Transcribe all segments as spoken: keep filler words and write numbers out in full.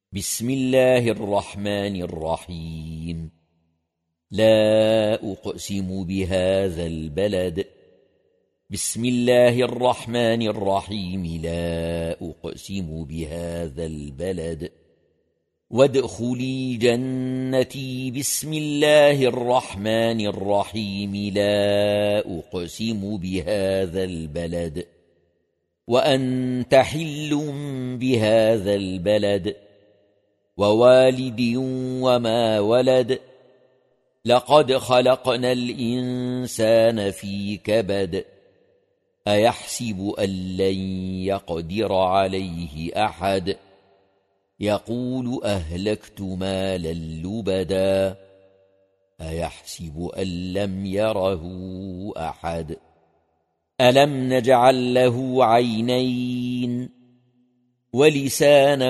بسم الله الرحمن الرحيم. لا أقسم بهذا البلد. بسم الله الرحمن الرحيم. لا أقسم بهذا البلد. وادخلي جنتي. بسم الله الرحمن الرحيم. لا أقسم بهذا البلد وأنت حل بهذا البلد ووالد وما ولد. لقد خلقنا الإنسان في كبد. أيحسب أن لن يقدر عليه أحد. يقول أهلكت مالا لبدا. أيحسب أن لم يره أحد. ألم نجعل له عينين ولسانا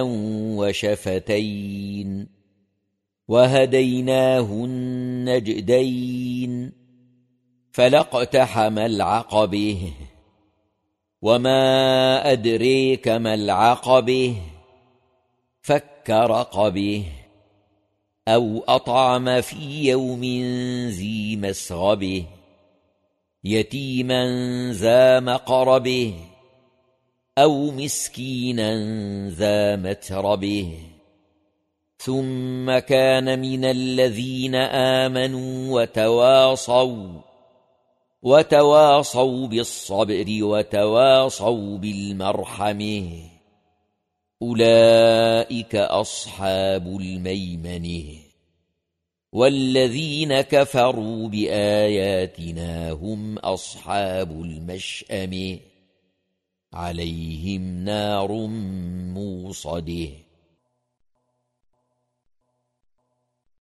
وشفتين وهديناه النجدين. فلاقتحم العقبة وما أدريك ما العقبة. فك رقبه أو أطعم في يوم ذي مسغبه. يتيما ذا مقربه أو مسكينا ذا متربه. ثم كان من الذين آمنوا وتواصوا وتواصوا بالصبر وتواصوا بالمرحمة. أولئك أصحاب الميمنة. والذين كفروا بآياتنا هم أصحاب المشأمة. عليهم نار موصده.